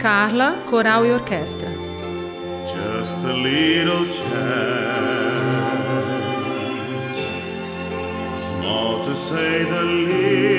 Carla, coral e orquestra. Just a little chat, small to say the least.